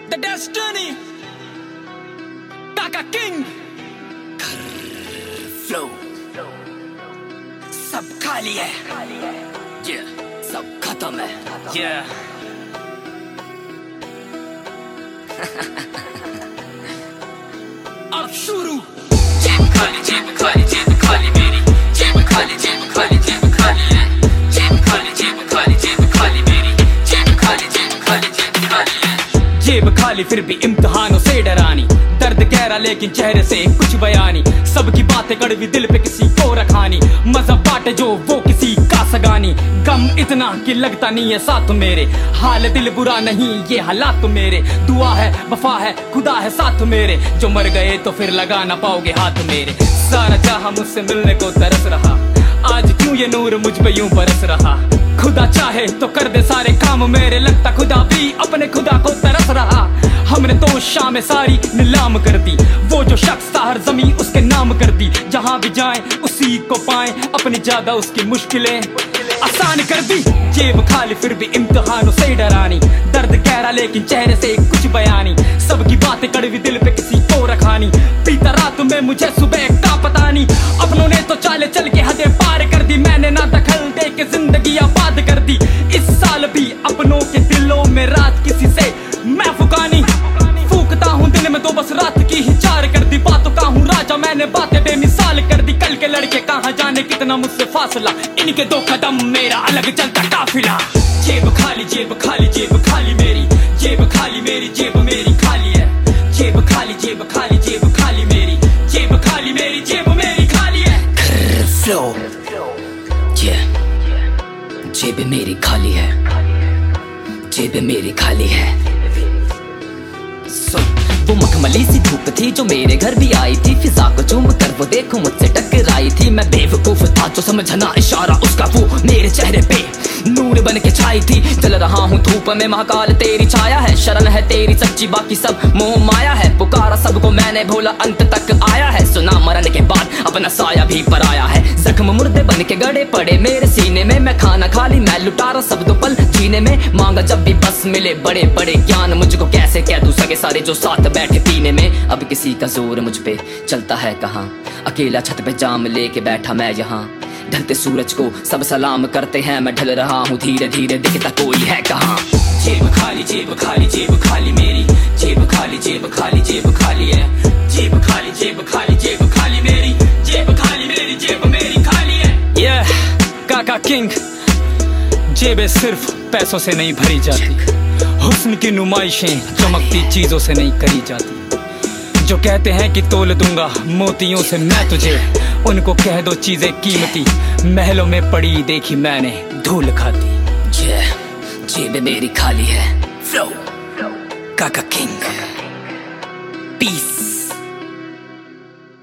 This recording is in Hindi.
The Destiny, Kaka King, Flow, सब खाली है, yeah, सब खत्म है, yeah. अब शुरू जेब खाली जेब खाली जेब खाली मेरी जेब खाली जेब खाली जेब खाली है जेब खाली जेब खाली जेब खाली मेरी जेब खाली जेब खाली जेब खाली है जेब खाली फिर भी इम्तिहानों से डरानी दर्द गहरा लेकिन चेहरे से कुछ बयानी सबकी बातें कड़वी दिल पे किसी को रखानी मजहब बांटे जो वो किसी का सगानी गम इतना कि लगता नहीं है साथ मेरे हाल दिल बुरा नहीं ये हालात मेरे दुआ है वफा है खुदा है साथ मेरे जो मर गए तो फिर लगा ना पाओगे हाथ मेरे सारा चाहा मुझसे मिलने को तरस रहा आज क्यों ये नूर मुझ पे यूं बरस रहा खुदा चाहे तो कर दे सारे काम मेरे लगता खुदा भी अपने खुदा को तरस रहा हमने तो शाम सारी नीलाम कर दी वो जो शख्स था हर जमी उसके नाम कर दी जहां भी जाएं उसी को पाएं अपनी ज्यादा उसकी मुश्किलें आसान कर दी जेब खाली फिर भी इम्तिहानों से डरानी दर्द गहरा लेकिन चेहरे से कुछ बयानी सबकी बातें कड़वी दिल पे किसी को रखानी पीता रात में मुझे सुबह का पता नहीं अपनों ने तो चाले चल के हदें पार कर दी मैंने ना दखल दे के जिंदगी आबाद कर दी इस साल भी अपनों के दिलों में रात किसी से मैं फुकानी फूकता हूँ दिन में तो बस रात की ही चार कर दी बातों का हूँ राजा मैंने बातें बेमिसाल कर दी कल के लड़के कहाँ जाने कितना मुझसे फासला इनके दो कदम मेरा अलग चलता काफिला जेब खाली जेब खाली जेब खाली मेरी जेब खाली मेरी जेब मेरी खाली है जेब खाली जेब खाली जेब खाली मेरी जेब खाली मेरी जेब मेरी खाली है फ्लो जेब मेरी खाली है जेब मेरी खाली है वो मखमली सी धूप थी जो मेरे घर भी आई थी फिजा को चूम कर वो देखो मुझसे टकराई थी मैं बेवकूफ था जो समझना इशारा उसका वो मेरे चेहरे पे नूर बन के छाई थी जल रहा हूँ धूप में महाकाल तेरी छाया है शरण है तेरी सच्ची बाकी सब मोह माया है पुकारा सबको मैंने भोला अंत तक आया है सुना मरण के बाद अपना साया भी पराया है जख्म मुर्दे बन के गड़े पड़े मेरे सीने में मैं खाना खाली मैं लुटारा सब दो पल जीने में मांगा जब भी बस मिले बड़े बड़े ज्ञान मुझको कैसे कह दूं सगे सारे जो साथ बैठे पीने में अब किसी का जोर मुझ पे चलता है कहाँ अकेला छत पे जाम लेके बैठा मैं यहाँ ढलते सूरज को सब सलाम करते हैं मैं ढल रहा हूँ धीरे धीरे दिखता कोई है कहाँ जेब खाली जेब खाली जेब खाली मेरी जेब खाली जेब खाली जेब खाली है जेब खाली जेब खाली जेब खाली मेरी जेब खाली मेरी जेब मेरी खाली है yeah, काका किंग जेबें सिर्फ पैसों से नहीं भरी जाती हुस्न की नुमाइशें चमकती चीजों से नहीं करी जाती जो कहते हैं कि तोल दूंगा मोतियों से मैं तुझे उनको कह दो चीजें कीमती महलों में पड़ी देखी मैंने धूल खाती जेब मेरी खाली है फ्लो काका किंग पीस